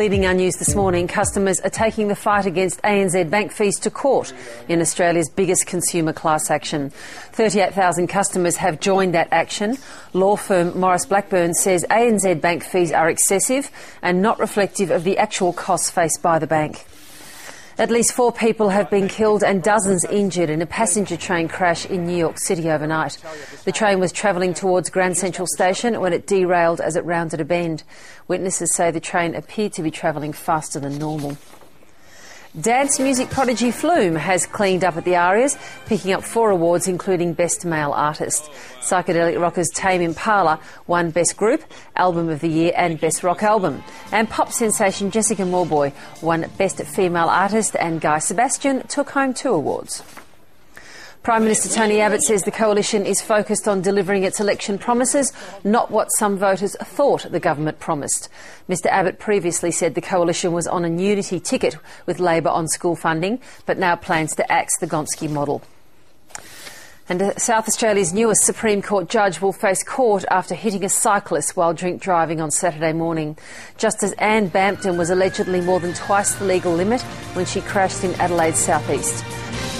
Leading our news this morning, customers are taking the fight against ANZ bank fees to court in Australia's biggest consumer class action. 38,000 customers have joined that action. Law firm Maurice Blackburn says ANZ bank fees are excessive and not reflective of the actual costs faced by the bank. At least 4 people have been killed and dozens injured in a passenger train crash in New York City overnight. The train was travelling towards Grand Central Station when it derailed as it rounded a bend. Witnesses say the train appeared to be travelling faster than normal. Dance music prodigy Flume has cleaned up at the Arias, picking up 4 awards including Best Male Artist. Psychedelic rockers Tame Impala won Best Group, Album of the Year and Best Rock Album. And pop sensation Jessica Mauboy won Best Female Artist, and Guy Sebastian took home 2 awards. Prime Minister Tony Abbott says the coalition is focused on delivering its election promises, not what some voters thought the government promised. Mr Abbott previously said the coalition was on a unity ticket with Labor on school funding, but now plans to axe the Gonski model. And South Australia's newest Supreme Court judge will face court after hitting a cyclist while drink driving on Saturday morning. Justice Anne Bampton was allegedly more than twice the legal limit when she crashed in Adelaide's southeast.